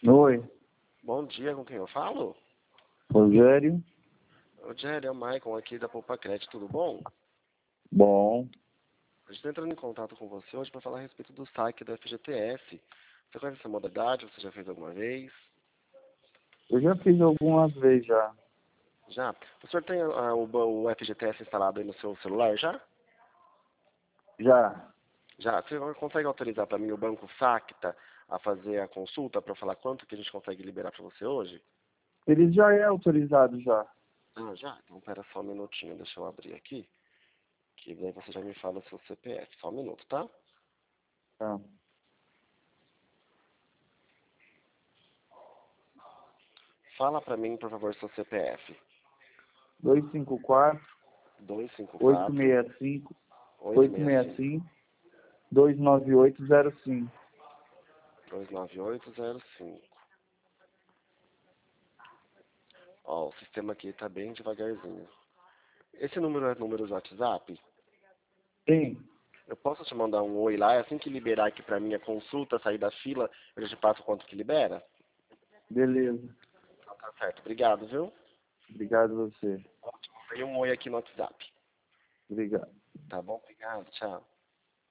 Oi, Bom dia, com quem eu falo? Rogério. Rogério, é o Maicon aqui da Poupa Crédito, tudo bom? Bom, A gente está entrando em contato com você hoje para falar a respeito do saque do FGTS. Você conhece essa modalidade? Você já fez alguma vez? eu já fiz algumas vezes já. Já? O senhor tem o FGTS instalado aí no seu celular já? Já. Já? Você consegue autorizar para mim o Banco Sacta a fazer a consulta para falar quanto que a gente consegue liberar para você hoje? Ele já é autorizado já. Ah, já? Então pera só um minutinho, deixa eu abrir aqui, que daí você já me fala o seu CPF. Só um minuto, tá? Tá. Fala para mim, por favor, seu CPF. 254, 254 865, 865 865, 29805. 29805. Ó, o sistema aqui tá bem devagarzinho. Esse número é número de WhatsApp? Sim, Eu posso te mandar um oi lá, e assim que liberar aqui pra mim a consulta, sair da fila, eu já te passo quanto que libera? beleza. Então tá certo, obrigado, viu? Obrigado a você. Mandei um oi aqui no WhatsApp. Obrigado. Tá bom? Obrigado, tchau.